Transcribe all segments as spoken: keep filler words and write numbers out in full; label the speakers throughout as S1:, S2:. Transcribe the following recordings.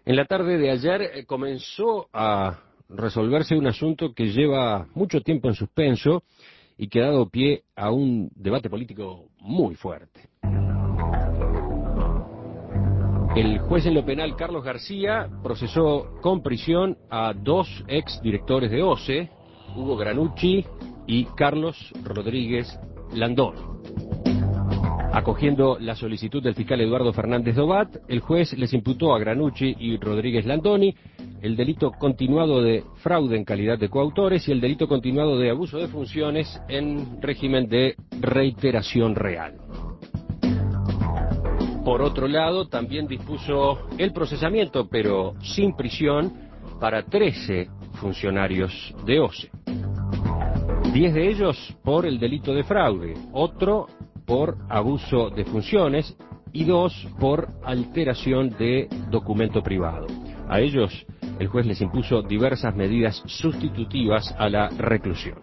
S1: En la tarde de ayer eh, comenzó a resolverse un asunto que lleva mucho tiempo en suspenso y que ha dado pie a un debate político muy fuerte. El juez en lo penal, Carlos García, procesó con prisión a dos ex directores de OCE, Hugo Granucci y Carlos Rodríguez Landón. Acogiendo la solicitud del fiscal Eduardo Fernández Dobat, el juez les imputó a Granucci y Rodríguez Landoni el delito continuado de fraude en calidad de coautores y el delito continuado de abuso de funciones en régimen de reiteración real. Por otro lado, también dispuso el procesamiento, pero sin prisión, para trece funcionarios de OCE. diez de ellos por el delito de fraude, otro por abuso de funciones y dos por alteración de documento privado. A ellos, el juez les impuso diversas medidas sustitutivas a la reclusión.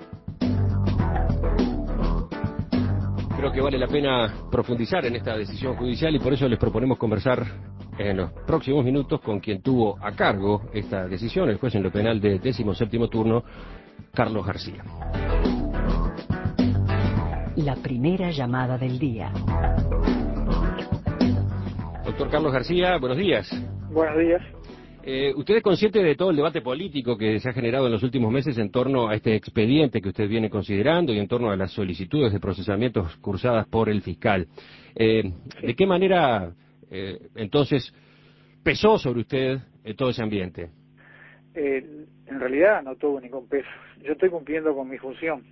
S1: Creo que vale la pena profundizar en esta decisión judicial y por eso les proponemos conversar en los próximos minutos con quien tuvo a cargo esta decisión, el juez en lo penal de décimo séptimo turno, Carlos García.
S2: La primera llamada del día.
S1: Doctor Carlos García, buenos días.
S3: Buenos días.
S1: Eh, ¿Usted es consciente de todo el debate político que se ha generado en los últimos meses en torno a este expediente que usted viene considerando y en torno a las solicitudes de procesamientos cursadas por el fiscal? Eh,
S3: Sí.
S1: ¿De qué manera, eh, entonces, pesó sobre usted eh, todo ese ambiente?
S3: Eh, en realidad no tuvo ningún peso. Yo estoy cumpliendo con mi función.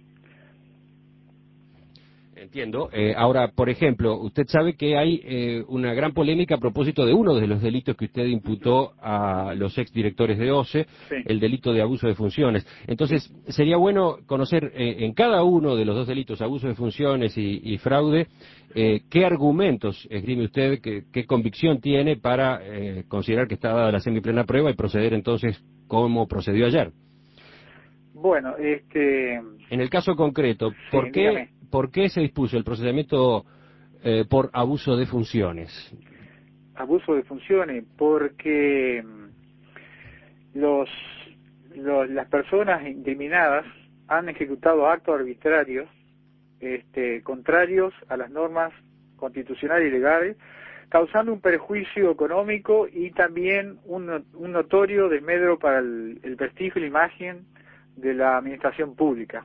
S1: Entiendo. Eh, ahora, por ejemplo, usted sabe que hay eh, una gran polémica a propósito de uno de los delitos que usted imputó a los exdirectores de OCE,
S3: Sí.
S1: el delito de abuso de funciones. Entonces, sería bueno conocer eh, en cada uno de los dos delitos, abuso de funciones y, y fraude, eh, qué argumentos esgrime usted, qué, qué convicción tiene para eh, considerar que está dada la semiplena prueba y proceder entonces como procedió ayer.
S3: Bueno, este...
S1: En el caso concreto,
S3: Sí,
S1: ¿por qué,
S3: dígame.
S1: ¿por qué se dispuso el procesamiento eh, por abuso de funciones?
S3: Abuso de funciones, porque mm, los, los las personas incriminadas han ejecutado actos arbitrarios este, contrarios a las normas constitucionales y legales, causando un perjuicio económico y también un, un notorio desmedro para el, el prestigio y la imagen de la administración pública.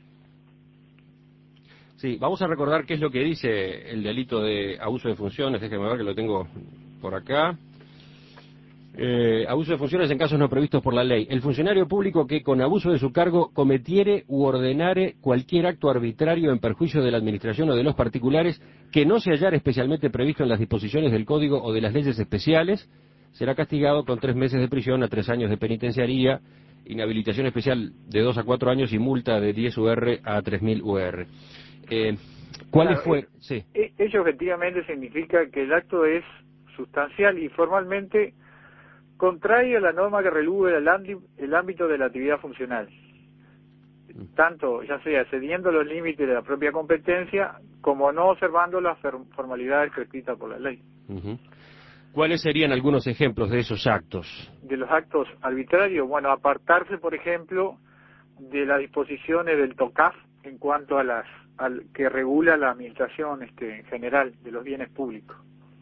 S1: Sí, vamos a recordar qué es lo que dice el delito de abuso de funciones. Déjeme ver que lo tengo por acá. Eh, abuso de funciones en casos no previstos por la ley. El funcionario público que con abuso de su cargo cometiere u ordenare cualquier acto arbitrario en perjuicio de la administración o de los particulares que no se hallara especialmente previsto en las disposiciones del Código o de las leyes especiales, será castigado con tres meses de prisión a tres años de penitenciaría, inhabilitación especial de dos a cuatro años y multa de diez U R a tres mil U R. Eh, ¿Cuáles
S3: Claro,
S1: fueron?
S3: eh,
S1: Sí.
S3: eh, ello efectivamente significa que el acto es sustancial y formalmente contrario a la norma que regula el, ámbito, el ámbito de la actividad funcional, tanto ya sea excediendo los límites de la propia competencia como no observando las formalidades prescritas por la ley.
S1: Uh-huh. ¿Cuáles serían algunos ejemplos de esos actos?
S3: De los actos arbitrarios, bueno, apartarse, por ejemplo, de las disposiciones del TOCAF en cuanto a las al que regula la administración este, en general de los bienes públicos.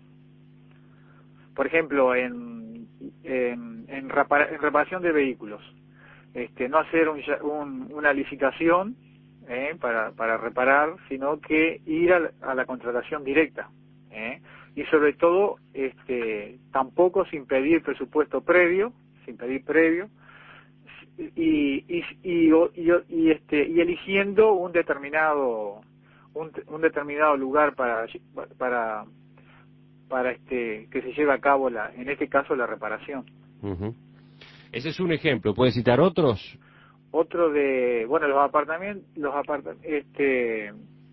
S3: Por ejemplo, en, en, en, repara, en reparación de vehículos, este, no hacer un, un, una licitación eh, para, para reparar, sino que ir a, a la contratación directa. Eh, y sobre todo, este, tampoco sin pedir presupuesto previo, sin pedir previo, y, y, y, y, y, este, y eligiendo un determinado, un, un determinado lugar para, para para este que se lleve a cabo la en este caso la reparación.
S1: Uh-huh. Ese es un ejemplo. ¿Puede citar otros?
S3: Otro de bueno los apartamentos los apartamentos este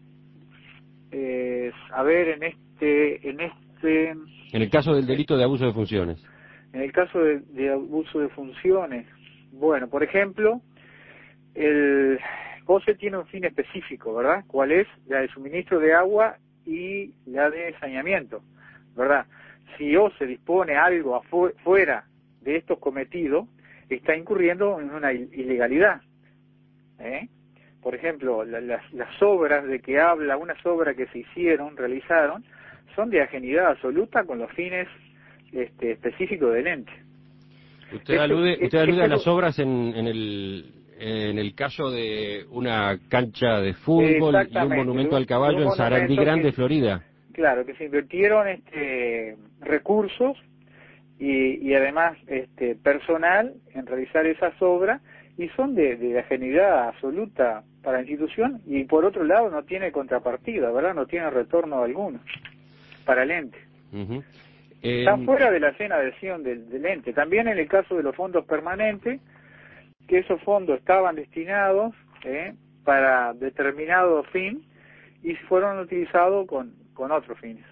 S3: eh, a ver en este en este
S1: En el caso del delito de abuso de funciones.
S3: en el caso de, de abuso de funciones, bueno, por ejemplo, el OCE tiene un fin específico, ¿verdad? ¿Cuál es? La de suministro de agua y la de saneamiento, ¿verdad? Si OCE dispone algo afuera de estos cometidos está incurriendo en una ilegalidad. ¿eh? Por ejemplo, la, las, las obras de que habla, unas obras que se hicieron, realizaron, son de ajenidad absoluta con los fines este, específicos del ente.
S1: Usted
S3: Esto,
S1: alude, usted
S3: este,
S1: alude a
S3: esto,
S1: las obras en, en, el, en el caso de una cancha de fútbol y un monumento al caballo en Sarandí Grande,
S3: que,
S1: Florida.
S3: Claro, que se invirtieron este, recursos y, y además este, personal en realizar esas obras y son de, de ajenidad absoluta para la institución y por otro lado no tiene contrapartida, ¿verdad? No tiene retorno alguno para el ente.
S1: Uh-huh. eh,
S3: Están fuera de la escena de acción del, del ente. También en el caso de los fondos permanentes, que esos fondos estaban destinados eh, para determinado fin y fueron utilizados con, con otros fines.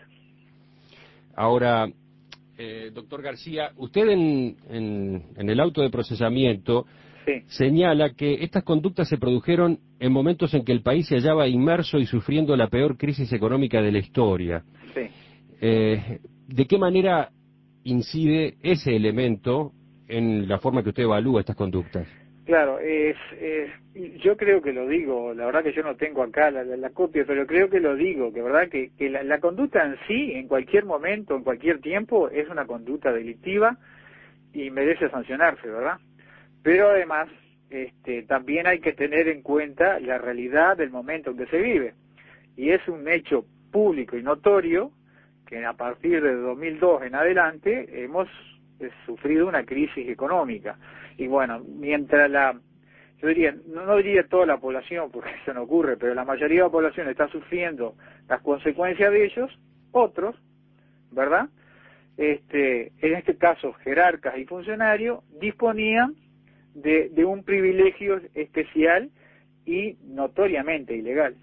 S1: Ahora, eh, doctor García, usted en, en, en el auto de procesamiento
S3: sí.
S1: señala que estas conductas se produjeron en momentos en que el país se hallaba inmerso y sufriendo la peor crisis económica de la historia.
S3: Sí.
S1: Eh, ¿De qué manera incide ese elemento en la forma que usted evalúa estas conductas?
S3: Claro, es, es, yo creo que lo digo, la verdad que yo no tengo acá la, la, la copia, pero creo que lo digo, que verdad que, que la, la conducta en sí, en cualquier momento, en cualquier tiempo, es una conducta delictiva y merece sancionarse, ¿verdad? Pero además, este, también hay que tener en cuenta la realidad del momento en que se vive, y es un hecho público y notorio que a partir de dos mil dos en adelante hemos eh, sufrido una crisis económica. Y bueno, mientras la, yo diría, no, no diría toda la población, porque eso no ocurre, pero la mayoría de la población está sufriendo las consecuencias de ellos, otros, ¿verdad? Este, en este caso, jerarcas y funcionarios disponían de, de un privilegio especial y notoriamente ilegal.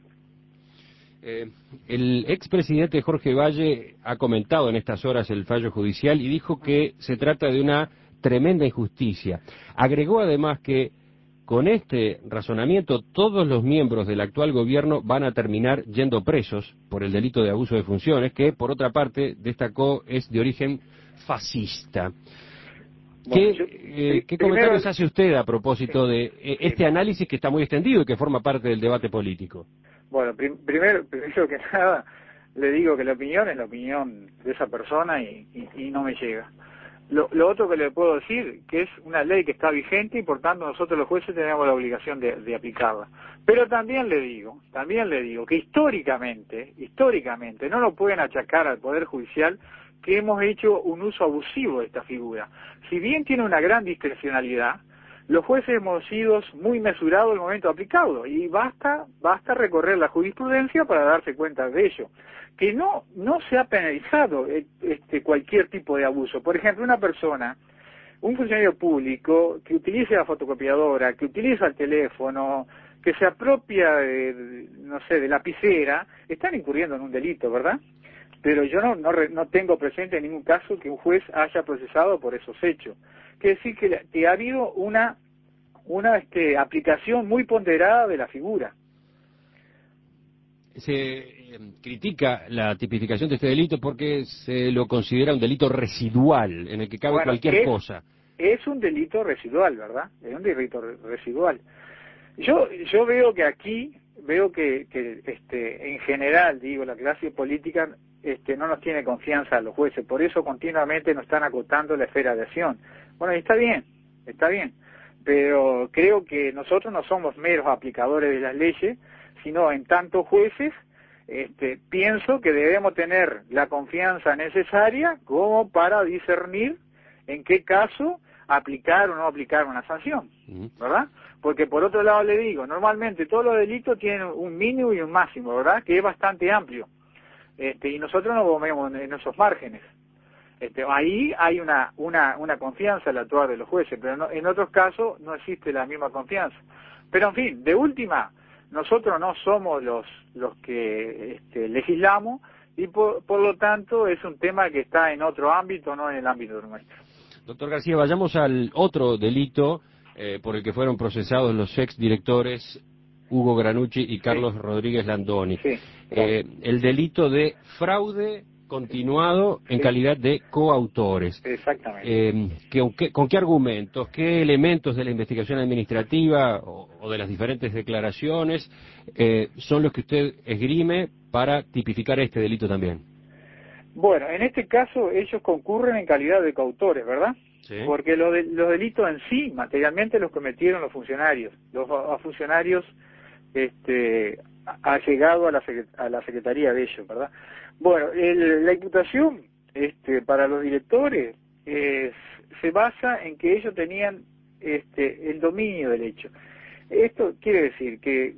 S1: Eh, el expresidente Jorge Valle ha comentado en estas horas el fallo judicial y dijo que se trata de una tremenda injusticia. Agregó además que con este razonamiento todos los miembros del actual gobierno van a terminar yendo presos por el delito de abuso de funciones, que por otra parte destacó es de origen fascista.
S3: Bueno,
S1: ¿Qué,
S3: yo,
S1: eh, ¿qué
S3: primero,
S1: comentarios hace usted a propósito
S3: sí,
S1: de eh, este
S3: sí.
S1: análisis que está muy extendido y que forma parte del debate político?
S3: Bueno, prim primero, primero que nada, le digo que la opinión es la opinión de esa persona y, y, y no me llega. Lo, lo otro que le puedo decir, que es una ley que está vigente y por tanto nosotros los jueces tenemos la obligación de, de aplicarla. Pero también le digo, también le digo que históricamente, históricamente, no lo pueden achacar al Poder Judicial que hemos hecho un uso abusivo de esta figura. Si bien tiene una gran discrecionalidad, los jueces hemos sido muy mesurados en el momento de aplicarlo y basta, basta recorrer la jurisprudencia para darse cuenta de ello. Que no, no se ha penalizado este, cualquier tipo de abuso. Por ejemplo, una persona, un funcionario público que utilice la fotocopiadora, que utiliza el teléfono, que se apropia de, no sé, de lapicera, están incurriendo en un delito, ¿verdad? Pero yo no, no, no tengo presente en ningún caso que un juez haya procesado por esos hechos. Quiere decir que, que ha habido una, una este, aplicación muy ponderada de la figura.
S1: Se eh, critica la tipificación de este delito porque se lo considera un delito residual, en el que cabe
S3: Bueno,
S1: cualquier
S3: es,
S1: cosa.
S3: Es un delito residual, ¿verdad? Es un delito residual. Yo yo veo que aquí, veo que, que este, en general, digo, la clase política este, no nos tiene confianza a los jueces, por eso continuamente nos están acotando la esfera de acción. Bueno, está bien, está bien, pero creo que nosotros no somos meros aplicadores de las leyes, sino en tanto jueces, este, pienso que debemos tener la confianza necesaria como para discernir en qué caso aplicar o no aplicar una sanción, ¿verdad? Porque por otro lado le digo, normalmente todos los delitos tienen un mínimo y un máximo, ¿verdad? Que es bastante amplio, este, y nosotros nos movemos en esos márgenes. Este, ahí hay una, una, una confianza al actuar de los jueces, pero no, en otros casos no existe la misma confianza. Pero en fin, de última, nosotros no somos los, los que este, legislamos y por, por lo tanto es un tema que está en otro ámbito, no en el ámbito nuestro.
S1: Doctor García, vayamos al otro delito eh, por el que fueron procesados los ex directores Hugo Granucci y Carlos
S3: Sí.
S1: Rodríguez Landoni.
S3: Sí,
S1: eh, el delito de fraude continuado en
S3: Sí.
S1: calidad de coautores.
S3: Exactamente.
S1: Eh, ¿qué- qué- ¿Con qué argumentos, qué elementos de la investigación administrativa o, o de las diferentes declaraciones eh, son los que usted esgrime para tipificar este delito también?
S3: Bueno, en este caso ellos concurren en calidad de coautores, ¿verdad?
S1: Sí.
S3: Porque lo de- los delitos en sí, materialmente, los cometieron los funcionarios. Los a- a funcionarios este, ha ha llegado a la, secre- a la secretaría de ellos, ¿verdad? Bueno, el- la imputación este, para los directores eh, se basa en que ellos tenían este, el dominio del hecho. Esto quiere decir que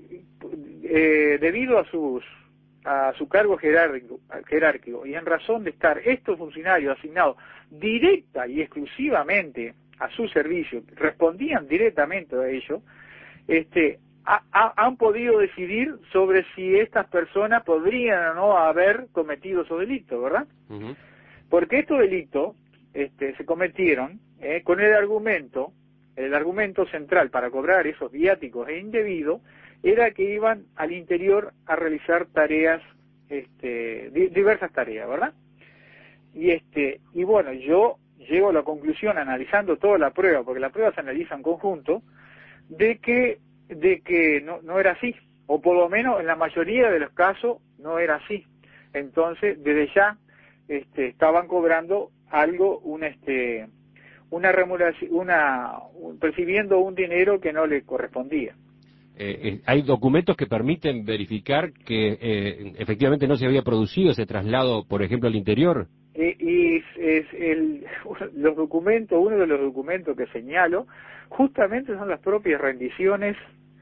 S3: eh, debido a sus a su cargo jerárquico, jerárquico y en razón de estar estos funcionarios asignados directa y exclusivamente a su servicio, respondían directamente a ello, este, ha, ha, han podido decidir sobre si estas personas podrían o no haber cometido esos delitos, ¿verdad?
S1: Uh-huh.
S3: Porque estos delitos este, se cometieron eh, con el argumento, el argumento central para cobrar esos viáticos e indebidos era que iban al interior a realizar tareas, este, di- diversas tareas, ¿verdad? Y este, y bueno, yo llego a la conclusión, analizando toda la prueba, porque la prueba se analiza en conjunto, de que, de que no, no era así, o por lo menos en la mayoría de los casos no era así. Entonces, desde ya, este, estaban cobrando algo, un este, una remuneración, una, un- percibiendo un dinero que no le correspondía.
S1: Eh, eh, hay documentos que permiten verificar que eh, efectivamente no se había producido ese traslado, por ejemplo, al interior.
S3: Eh, y es, es el, los documentos, uno de los documentos que señalo, justamente son las propias rendiciones,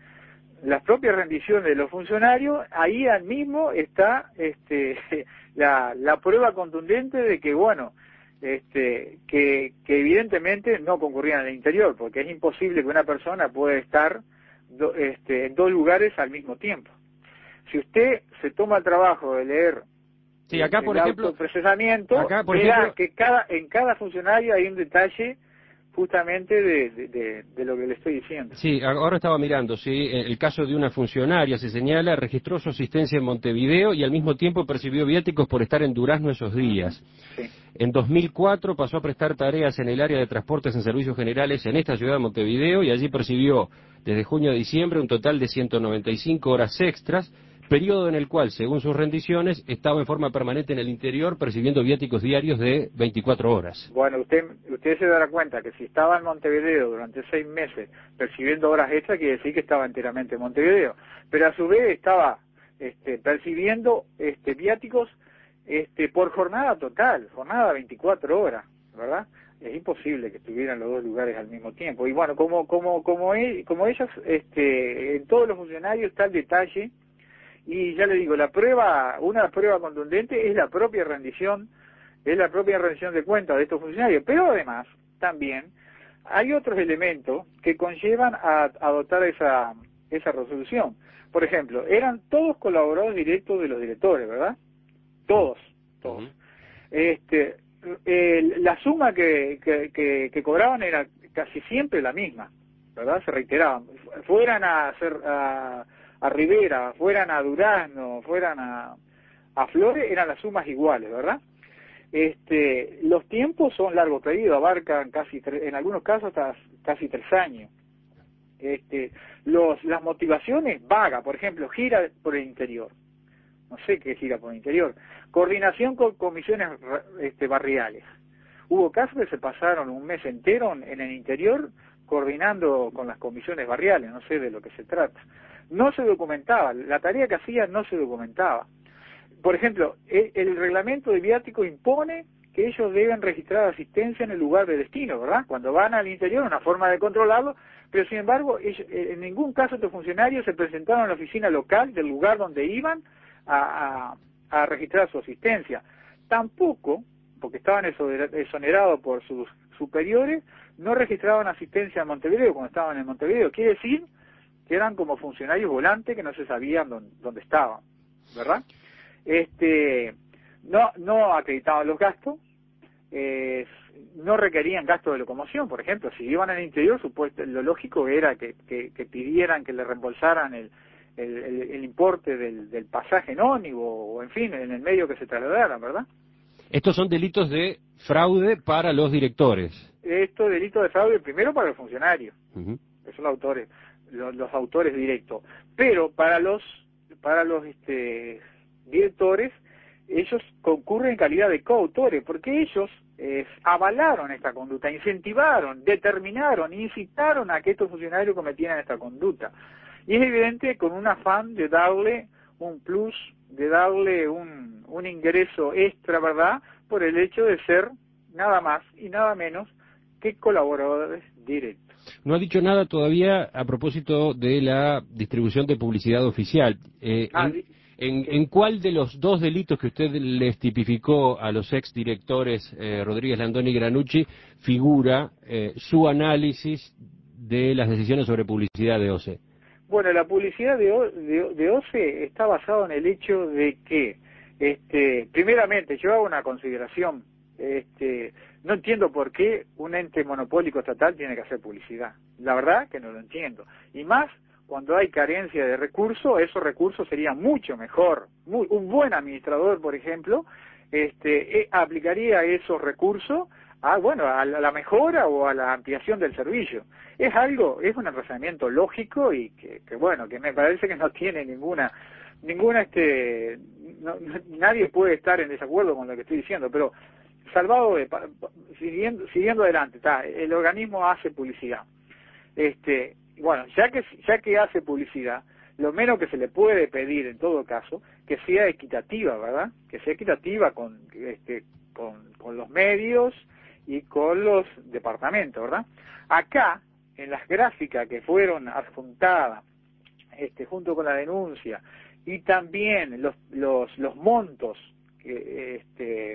S3: las propias rendiciones de los funcionarios. Ahí al mismo está este, la, la prueba contundente de que, bueno, este, que, que evidentemente no concurrían al interior, porque es imposible que una persona pueda estar do, este, en dos lugares al mismo tiempo. Si usted se toma el trabajo de leer
S1: Sí, acá, por
S3: el
S1: ejemplo,
S3: autoprocesamiento,
S1: acá, por
S3: verá
S1: ejemplo,
S3: que cada, en cada funcionario hay un detalle justamente de, de, de, de lo que le estoy diciendo.
S1: sí, ahora estaba mirando, sí, el caso de una funcionaria se señala, registró su asistencia en Montevideo y al mismo tiempo percibió viáticos por estar en Durazno esos días.
S3: Sí.
S1: En dos mil cuatro pasó a prestar tareas en el área de transportes en servicios generales en esta ciudad de Montevideo y allí percibió desde junio a diciembre un total de ciento noventa y cinco horas extras, periodo en el cual, según sus rendiciones, estaba en forma permanente en el interior percibiendo viáticos diarios de veinticuatro horas.
S3: Bueno, usted usted se dará cuenta que si estaba en Montevideo durante seis meses percibiendo horas extras, quiere decir que estaba enteramente en Montevideo. Pero a su vez estaba este, percibiendo este, viáticos este, por jornada total, jornada veinticuatro horas, ¿verdad? Es imposible que estuvieran los dos lugares al mismo tiempo. Y bueno, como como como, él, como ellos, este, en todos los funcionarios está el detalle. Y ya le digo, la prueba, una prueba contundente es la propia rendición, es la propia rendición de cuentas de estos funcionarios. Pero además, también, hay otros elementos que conllevan a, a adoptar esa, esa resolución. Por ejemplo, eran todos colaboradores directos de los directores, ¿verdad? Todos, todos.
S1: Uh-huh.
S3: Este, el, la suma que, que, que, que cobraban era casi siempre la misma, ¿verdad? Se reiteraban. Fueran a hacer... A, a Rivera, fueran a Durazno, fueran a, a Flores, eran las sumas iguales, ¿verdad? Este, los tiempos son largos periodos, abarcan casi, tres, en algunos casos hasta casi tres años. Este, los, las motivaciones vagas, por ejemplo, gira por el interior. No sé qué gira por el interior. Coordinación con comisiones este, barriales. Hubo casos que se pasaron un mes entero en el interior coordinando con las comisiones barriales, no sé de lo que se trata. No se documentaba, la tarea que hacían no se documentaba. Por ejemplo, el, el reglamento de viático impone que ellos deben registrar asistencia en el lugar de destino, ¿verdad? Cuando van al interior, una forma de controlarlo, pero sin embargo, ellos, en ningún caso estos funcionarios se presentaron a la oficina local del lugar donde iban a, a, a registrar su asistencia. Tampoco, porque estaban exonerados por sus superiores, no registraban asistencia en Montevideo cuando estaban en Montevideo. Quiere decir que eran como funcionarios volantes que no se sabían dónde, dónde estaban, ¿verdad? Este, no, no acreditaban los gastos, eh, no requerían gastos de locomoción, por ejemplo, si iban al interior, supuesto, lo lógico era que, que, que pidieran que le reembolsaran el, el, el, el importe del, del pasaje en ómnibus, o en fin, en el medio que se trasladaran, ¿verdad?
S1: Estos son delitos de fraude para los directores.
S3: Estos delitos de fraude primero para los funcionarios,
S1: Uh-huh.
S3: que son los autores, los, los autores directos, pero para los para los este, directores, ellos concurren en calidad de coautores, porque ellos eh, avalaron esta conducta, incentivaron, determinaron, incitaron a que estos funcionarios cometieran esta conducta. Y es evidente con un afán de darle un plus, de darle un, un ingreso extra, ¿verdad?, por el hecho de ser nada más y nada menos que colaboradores directos.
S1: No ha dicho nada todavía a propósito de la distribución de publicidad oficial. Eh,
S3: Ah,
S1: en, en, ¿En cuál de los dos delitos que usted les tipificó a los exdirectores eh, Rodríguez Landoni y Granucci figura eh, su análisis de las decisiones sobre publicidad de O C E?
S3: Bueno, la publicidad de, o, de, de O C E está basada en el hecho de que, este, primeramente, yo hago una consideración. Este, no entiendo por qué un ente monopólico estatal tiene que hacer publicidad. La verdad que no lo entiendo. Y más cuando hay carencia de recursos, esos recursos serían mucho mejor. Muy, un buen administrador, por ejemplo, este, eh, aplicaría esos recursos a, bueno, a la, a la mejora o a la ampliación del servicio. Es algo, es un razonamiento lógico y que, que bueno, que me parece que no tiene ninguna, ninguna, este, no, nadie puede estar en desacuerdo con lo que estoy diciendo, pero salvado de, siguiendo, siguiendo adelante, está, el organismo hace publicidad. Este, bueno, ya que ya que hace publicidad, lo menos que se le puede pedir en todo caso, que sea equitativa, ¿verdad? Que sea equitativa con este con, con los medios y con los departamentos, ¿verdad? Acá, en las gráficas que fueron adjuntadas este junto con la denuncia y también los los los montos que este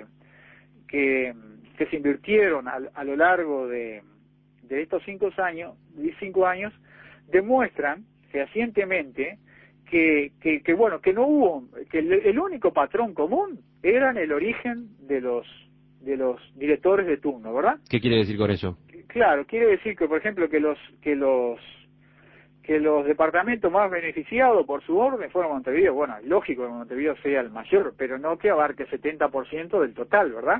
S3: que, que se invirtieron a, a lo largo de, de estos cinco años, cinco años, demuestran fehacientemente que, que, que bueno, que no hubo, que el, el único patrón común era en el origen de los de los directores de turno, ¿verdad?
S1: ¿Qué quiere decir con eso?
S3: Claro, quiere decir que, por ejemplo, que los que los que los departamentos más beneficiados por su orden fueron Montevideo. Bueno, es lógico que Montevideo sea el mayor, pero no que abarque el setenta por ciento del total, ¿verdad?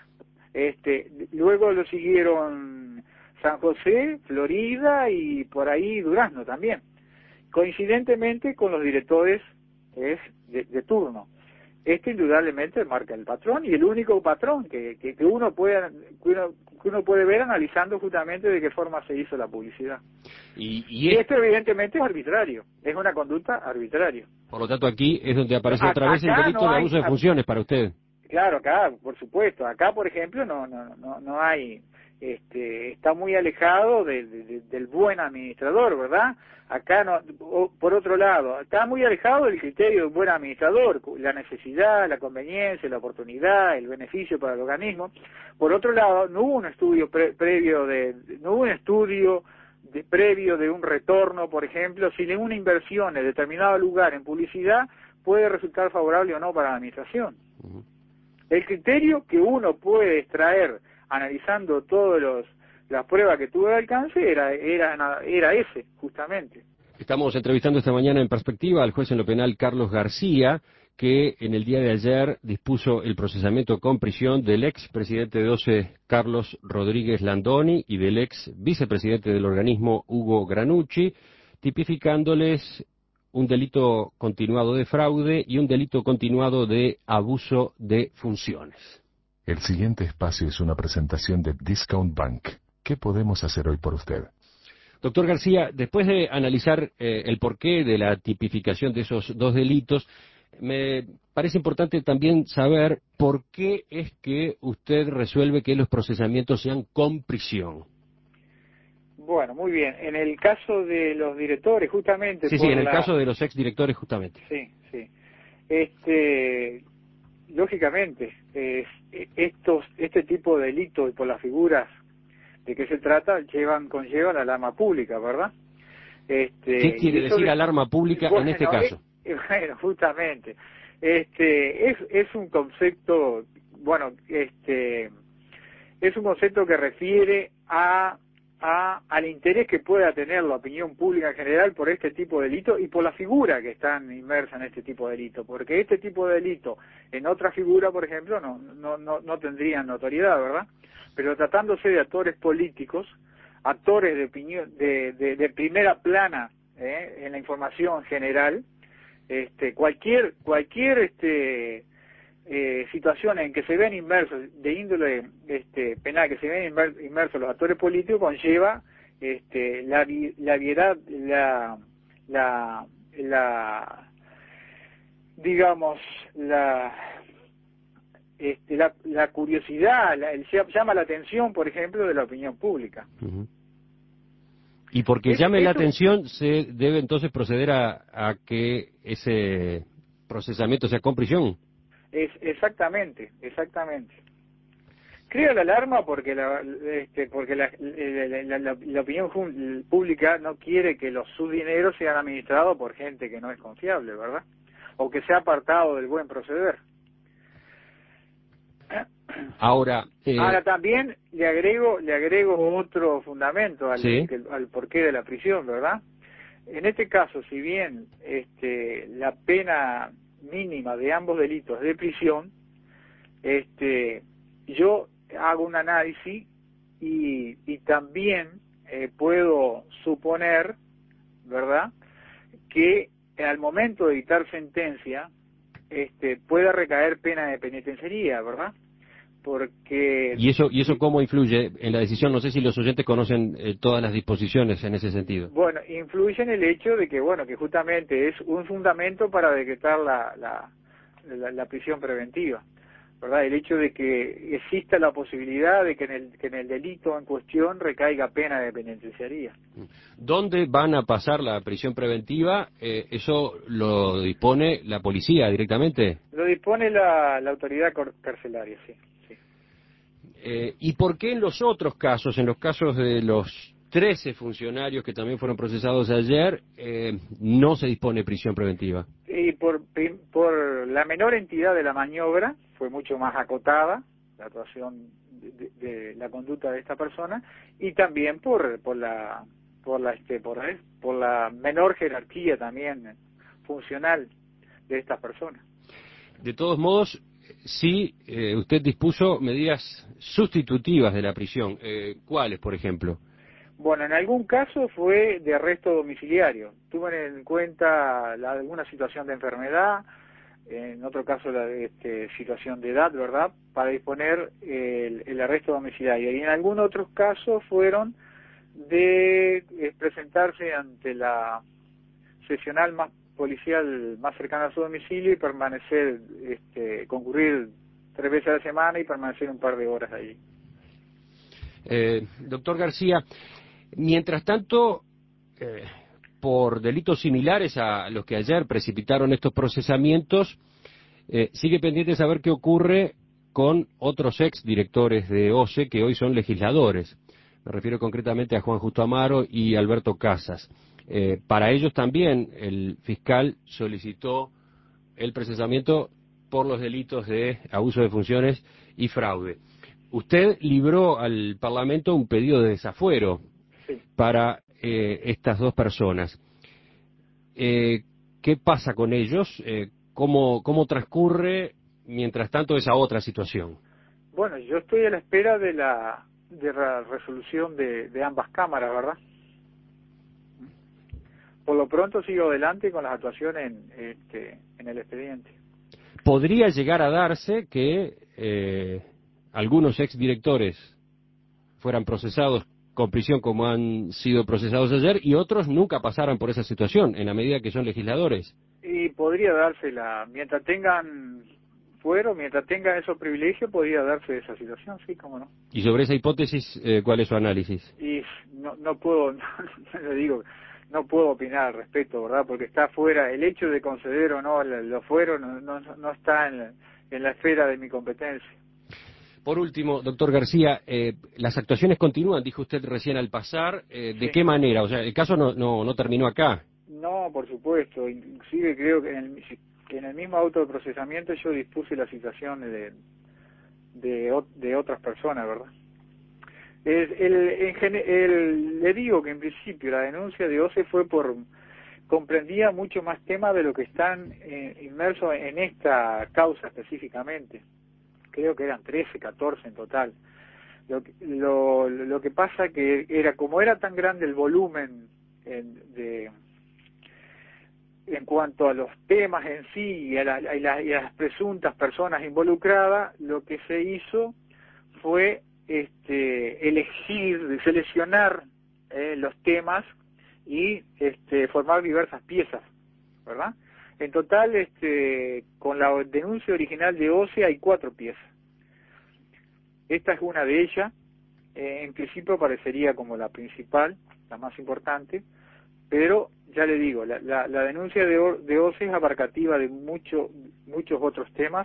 S3: Este, luego lo siguieron San José, Florida y por ahí Durazno también, coincidentemente con los directores es de, de turno. Este indudablemente marca el patrón y el único patrón que, que, que uno puede que uno, que uno puede ver analizando justamente de qué forma se hizo la publicidad.
S1: Y, y,
S3: y esto evidentemente es arbitrario, es una conducta arbitraria.
S1: Por lo tanto, aquí es donde aparece
S3: A,
S1: otra vez el delito
S3: no
S1: de
S3: hay,
S1: abuso de funciones para usted.
S3: Claro, acá, por supuesto. Acá, por ejemplo, no no no, no hay, este, está muy alejado de, de, del buen administrador, ¿verdad? Acá, no, o, por otro lado, está muy alejado del criterio del buen administrador, la necesidad, la conveniencia, la oportunidad, el beneficio para el organismo. Por otro lado, no hubo un estudio pre, previo de, no hubo un estudio de, previo de un retorno, por ejemplo, si una inversión en determinado lugar en publicidad puede resultar favorable o no para la administración. Uh-huh. El criterio que uno puede extraer analizando todas los las pruebas que tuvo al alcance era, era, era ese, justamente.
S1: Estamos entrevistando esta mañana en Perspectiva al juez en lo penal Carlos García, que en el día de ayer dispuso el procesamiento con prisión del ex presidente de O C E, Carlos Rodríguez Landoni, y del ex vicepresidente del organismo, Hugo Granucci, tipificándoles un delito continuado de fraude y un delito continuado de abuso de funciones.
S4: El siguiente espacio es una presentación de Discount Bank. ¿Qué podemos hacer hoy por usted?
S1: Doctor García, después de analizar eh, el porqué de la tipificación de esos dos delitos, me parece importante también saber por qué es que usted resuelve que los procesamientos sean con prisión.
S3: Bueno, muy bien. En el caso de los directores, justamente...
S1: Sí,
S3: por
S1: sí, en el
S3: la...
S1: caso de los exdirectores, justamente.
S3: Sí, sí. Este, lógicamente, eh, estos, este tipo de delitos y por las figuras de qué se trata, llevan, conllevan alarma pública, ¿verdad? Este,
S1: ¿Qué quiere decir de... alarma pública bueno, en este caso?
S3: Eh, bueno, justamente. Este, es, es un concepto, bueno, este, es un concepto que refiere a a, al interés que pueda tener la opinión pública en general por este tipo de delitos y por la figura que están inmersas en este tipo de delito, porque este tipo de delito en otra figura, por ejemplo, no, no, no, no tendrían notoriedad, ¿verdad? Pero tratándose de actores políticos, actores de opinión, de, de, de primera plana, ¿eh? En la información general, este, cualquier, cualquier, este, Eh, situaciones en que se ven inmersos de índole este, penal, que se ven inmersos los actores políticos, conlleva este, la la viedad, la, la, la digamos, la este, la, la curiosidad, la, el, llama la atención, por ejemplo, de la opinión pública.
S1: Uh-huh. Y porque
S3: Eso,
S1: llame la
S3: eso,
S1: atención, se debe entonces proceder a, a que ese procesamiento sea con prisión.
S3: Es exactamente, exactamente. Crea la alarma porque la, este, porque la, la, la, la, la opinión pública no quiere que los sus dineros sean administrados por gente que no es confiable, ¿verdad? O que sea apartado del buen proceder.
S1: Ahora, eh...
S3: ahora también le agrego le agrego otro fundamento al,
S1: ¿sí?
S3: al porqué de la prisión, ¿verdad? En este caso, si bien este, la pena mínima de ambos delitos de prisión, este, yo hago un análisis y, y también eh, puedo suponer, ¿verdad?, que al momento de dictar sentencia este, pueda recaer pena de penitenciaría, ¿verdad? Porque...
S1: ¿Y eso, ¿Y eso cómo influye en la decisión? No sé si los oyentes conocen eh, todas las disposiciones en ese sentido.
S3: Bueno, influye en el hecho de que, bueno, que justamente es un fundamento para decretar la, la, la, la prisión preventiva, ¿verdad? El hecho de que exista la posibilidad de que en el, que en el delito en cuestión recaiga pena de penitenciaría.
S1: ¿Dónde van a pasar la prisión preventiva? Eh, ¿Eso lo dispone la policía directamente?
S3: Lo dispone la, la autoridad carcelaria, sí. sí.
S1: Eh, ¿Y por qué en los otros casos, en los casos de los trece funcionarios que también fueron procesados ayer, eh, no se dispone prisión preventiva?
S3: Y por, por la menor entidad de la maniobra, fue mucho más acotada la actuación de, de, de la conducta de esta persona, y también por, por la por la este por, por la menor jerarquía también funcional de estas personas.
S1: De todos modos, sí, eh, usted dispuso medidas sustitutivas de la prisión. Eh, ¿Cuáles, por ejemplo?
S3: Bueno, en algún caso fue de arresto domiciliario. Tuve en cuenta la, alguna situación de enfermedad, en otro caso la este, situación de edad, ¿verdad?, para disponer el, el arresto domiciliario. Y en algún otros casos fueron de eh, presentarse ante la seccional más policial más cercana a su domicilio y permanecer, este, concurrir tres veces a la semana y permanecer un par de horas allí.
S1: Eh, doctor García, mientras tanto, eh, por delitos similares a los que ayer precipitaron estos procesamientos, eh, sigue pendiente saber qué ocurre con otros ex directores de O C E que hoy son legisladores. Me refiero concretamente a Juan Justo Amaro y Alberto Casas. Eh, para ellos también el fiscal solicitó el procesamiento por los delitos de abuso de funciones y fraude. Usted libró al Parlamento un pedido de desafuero
S3: Sí.
S1: para eh, estas dos personas. Eh, ¿Qué pasa con ellos? Eh, ¿cómo, ¿Cómo transcurre mientras tanto esa otra situación?
S3: Bueno, yo estoy a la espera de la de la resolución de, de ambas cámaras, ¿verdad? Por lo pronto sigo adelante con las actuaciones en, este, en el expediente.
S1: ¿Podría llegar a darse que eh, algunos exdirectores fueran procesados con prisión como han sido procesados ayer y otros nunca pasaran por esa situación en la medida que son legisladores?
S3: Y podría dársela, mientras tengan fuero, mientras tengan esos privilegios, podría darse esa situación, sí, cómo no.
S1: Y sobre esa hipótesis, eh, ¿cuál es su análisis?
S3: Y no, no puedo, no, le digo, no puedo opinar al respecto, ¿verdad? Porque está fuera, el hecho de conceder o no los fueros no, no, no está en la, en la esfera de mi competencia.
S1: Por último, doctor García, eh, las actuaciones continúan, dijo usted recién al pasar. Eh, ¿De
S3: Sí.
S1: qué manera? O sea, el caso no, no, no terminó acá.
S3: No, por supuesto. Inclusive creo que en el, que en el mismo auto de procesamiento yo dispuse la citación de, de, de otras personas, ¿verdad? El, el, en gene- el- le digo que en principio la denuncia de O C E fue por comprendía mucho más temas de lo que están eh, inmersos en esta causa específicamente. Creo que eran trece, catorce en total. Lo, que- lo, lo que pasa que era como era tan grande el volumen en, de en cuanto a los temas en sí y a, la, y la- y a las presuntas personas involucradas, lo que se hizo fue este, elegir, seleccionar eh, los temas y este, formar diversas piezas, ¿verdad? En total, este, con la denuncia original de O C E hay cuatro piezas. Esta es una de ellas, eh, en principio parecería como la principal, la más importante, pero ya le digo, la, la, la denuncia de, O- de O C E es abarcativa de mucho, muchos otros temas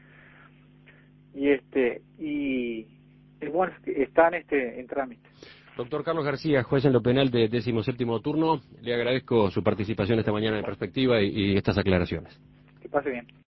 S3: y este y, y bueno, están este, en trámite.
S1: Doctor Carlos García, juez en lo penal de décimo séptimo turno, le agradezco su participación esta mañana en Perspectiva y, y estas aclaraciones.
S3: Que pase bien.